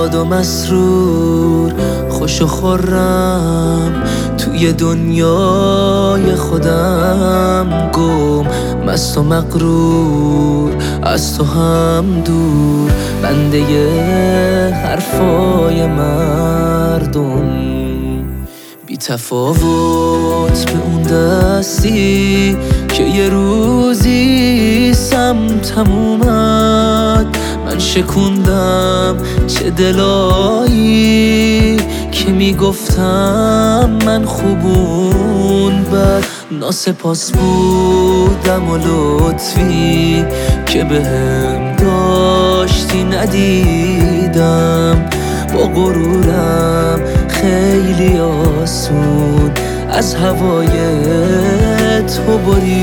شاد و مسرور، خوش و خرم توی دنیای خودم، گم مست و مغرور از تو هم دور، بنده حرفای مردم. بی تفاوت به اون دستی که یه روزی سمتم اومد، من شکوندم چه دلایی که میگفتم من خوبون بد. ناسپاس بودم و لطفی که بهم داشتی ندیدم، با غرورم خیلی آسون از هوای تو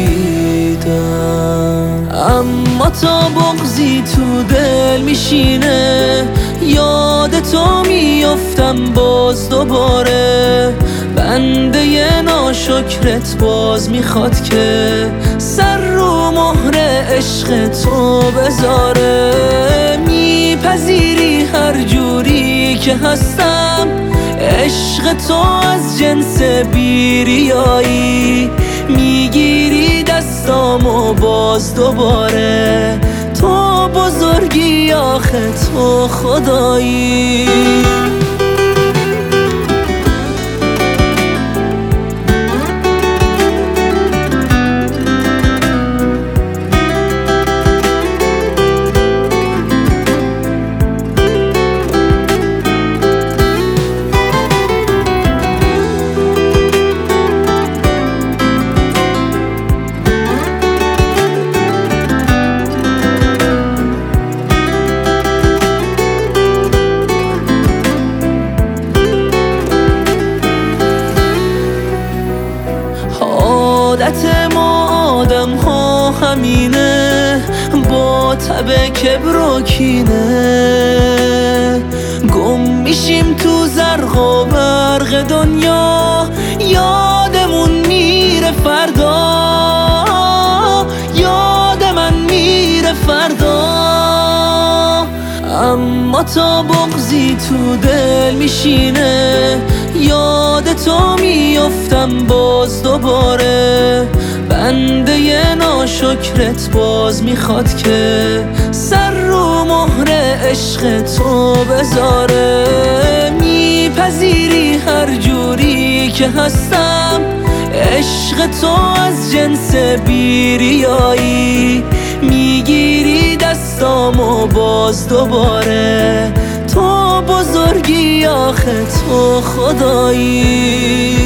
بریدم. اما تا بغضی تو دل میشینه، یاد تو میافتم باز دوباره، بنده ی ناشکرت باز میخواد که سر رو مهر عشق تو بذاره. میپذیری هر جوری که هستم، عشق تو از جنس بیریایی، میگیری دستامو باز دوباره، تو بزرگی آخه تو خدایی. عادت ما آدم ها همینه، با تب کبر و کینه، گم میشیم تو زرق و برق دنیا، یادمون میره فردا، یاد من میره فردا. اما تا بغضی تو دل میشینه، یاد تو میافتم باز دوباره، بنده ی ناشکرت باز میخواد که سر رو مهر عشق تو بذاره. میپذیری هر جوری که هستم، عشق تو از جنس بیریایی، میگیری دستامو باز دوباره، تو بزرگی آخه تو خدایی.